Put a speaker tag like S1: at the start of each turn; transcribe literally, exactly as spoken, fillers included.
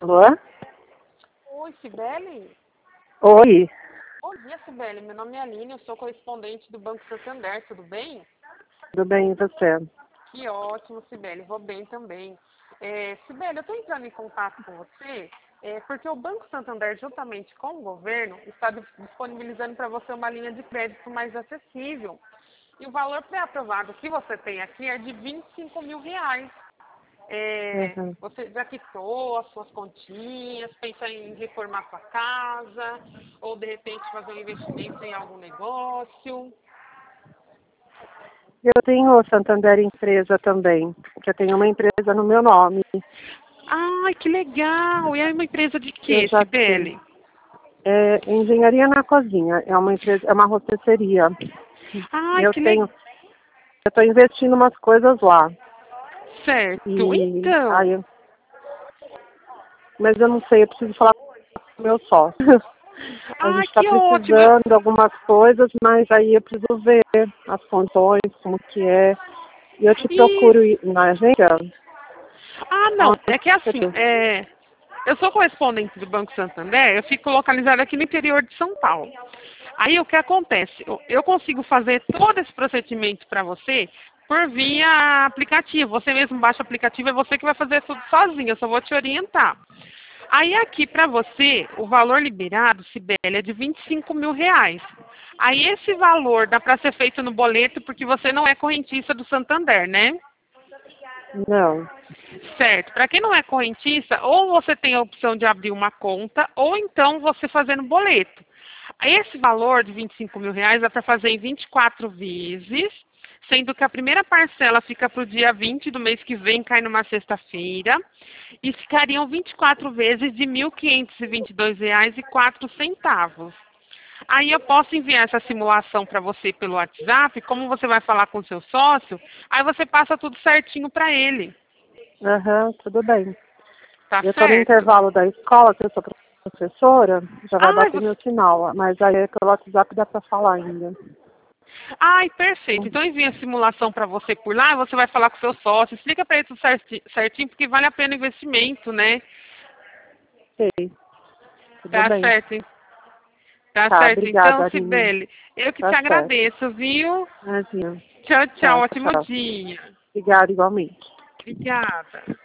S1: Alô?
S2: Oi, Cibele?
S1: Oi,
S2: Bom dia, Cibele. Meu nome é Aline, eu sou correspondente do Banco Santander, tudo bem?
S1: tudo bem e você?
S2: Que ótimo, Cibele. Vou bem também. É, Cibele, eu estou entrando em contato com você é, porque o Banco Santander, juntamente com o governo, está dis- disponibilizando para você uma linha de crédito mais acessível. E o valor pré-aprovado que você tem aqui é de vinte e cinco mil reais. É,
S1: Uhum.
S2: você já quitou as suas continhas, pensa em reformar sua casa, ou de repente fazer um investimento em algum negócio?
S1: Eu tenho o Santander Empresa também, que eu tenho uma empresa no meu nome.
S2: Ai, que legal! E é uma empresa de
S1: Eu
S2: quê,
S1: já tenho.
S2: Cibele?
S1: É Engenharia na Cozinha, é uma empresa, é uma rotisseria. E
S2: Ai,
S1: eu
S2: que
S1: tenho,
S2: legal!
S1: eu estou investindo umas coisas lá.
S2: Certo.
S1: E
S2: Então,
S1: aí, eu- mas eu não sei, eu preciso falar com o meu sócio. A gente
S2: ai,
S1: está
S2: que ótimo! Eu-
S1: precisando de algumas coisas, mas aí eu preciso ver as condições, como que é. E eu te procuro
S2: Isso.
S1: ir na agência.
S2: Ah, não,
S1: Aonde
S2: é que
S1: você
S2: assim,
S1: tá?
S2: é, eu sou correspondente do Banco Santander, eu fico localizada aqui no interior de São Paulo. Aí o que acontece? Eu, eu consigo fazer todo esse procedimento para você por via aplicativo. Você mesmo baixa o aplicativo, é você que vai fazer tudo sozinho, eu só vou te orientar. Aí aqui para você, o valor liberado, Sibeli, é de vinte e cinco mil reais. Aí esse valor dá para ser feito no boleto porque você não é correntista do Santander, né?
S1: Não.
S2: Certo. Para quem não é correntista, ou você tem a opção de abrir uma conta, ou então você fazer no boleto. Esse valor de vinte e cinco mil reais dá para fazer em vinte e quatro vezes, sendo que a primeira parcela fica para o dia vinte do mês que vem, cai numa sexta-feira, e ficariam vinte e quatro vezes de mil quinhentos e vinte e dois reais e quatro centavos. Aí eu posso enviar essa simulação para você pelo WhatsApp, como você vai falar com o seu sócio, aí você passa tudo certinho para ele.
S1: Aham, tudo bem.
S2: Tá
S1: Eu estou no
S2: certo?
S1: intervalo da escola, que eu sou professora, já vai
S2: Ai,
S1: bater
S2: você...
S1: meu sinal, mas aí pelo WhatsApp dá para falar ainda.
S2: Ai, perfeito. Então envia a simulação para você por lá, você vai falar com o seu sócio, explica para ele tudo certi- certinho, porque vale a pena o investimento, né?
S1: Ok, tudo
S2: Tá
S1: bem.
S2: certo, hein? Tá
S1: Tá,
S2: certo.
S1: obrigada,
S2: Então,
S1: Aline.
S2: Sibeli, eu que te
S1: Tá certo.
S2: agradeço, viu?
S1: Imagina.
S2: Tchau, tchau.
S1: Tá,
S2: Ótimo
S1: tchau.
S2: dia.
S1: Obrigada igualmente.
S2: Obrigada.